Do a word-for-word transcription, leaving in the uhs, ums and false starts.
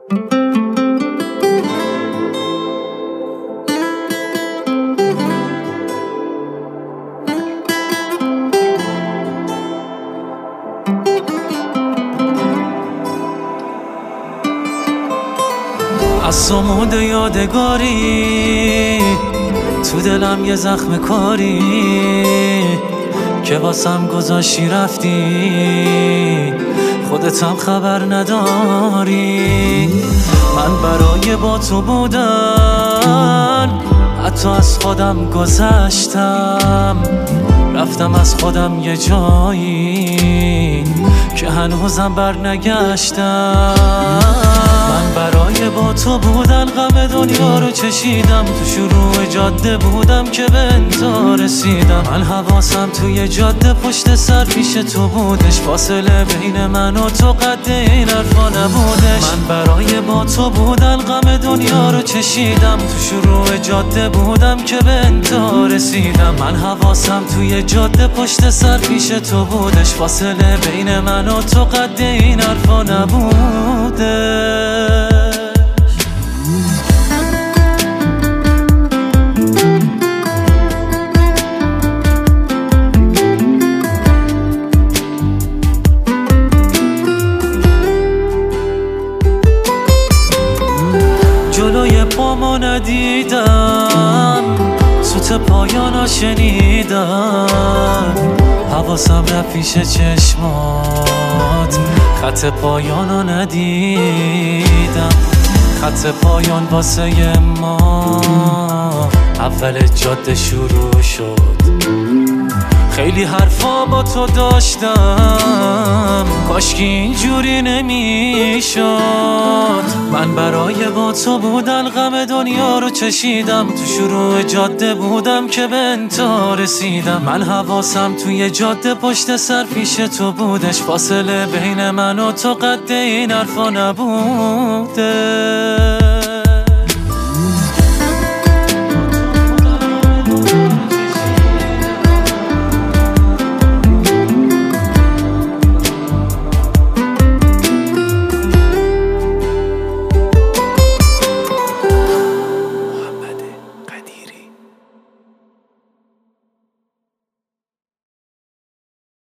از تو مونده یادگاری، تو دلم یه زخم کاری که واسم گذاشتی رفتی، خودتم خبر نداری. من برای با تو بودن حتی از خودم گذشتم، رفتم از خودم یه جایی که هنوزم بر نگشتم. من برای با تو بودن غم دنیا رو چشیدم، تو شروع جاده بودم که به انتها رسیدم. من حواسم توی جاده پشت سر پیش تو بودش، فاصله بین من و تو قد این حرفا نبودش. من برای با تو بودن غم دنیا رو چشیدم، تو شروع جاده بودم که به انتها رسیدم. من حواسم توی جاده پشت سر پیش تو بودش، فاصله بین من و تو قد این حرفا نبودش. جلوی پامو ندیدم، سوت پایانا شنیدم، حواسم رفت پیش چشمات، خط پایانو ندیدم. خط پایان واسه ما اول جاده شروع شد، خیلی حرفا با تو داشتم، کاشکی اینجوری نمیشد. من برای با تو بودن غم دنیا رو چشیدم، تو شروع جاده بودم که به انتها رسیدم. من حواسم توی جاده پشت سر پیش تو بودش، فاصله بین من و تو قد این حرفا نبوده.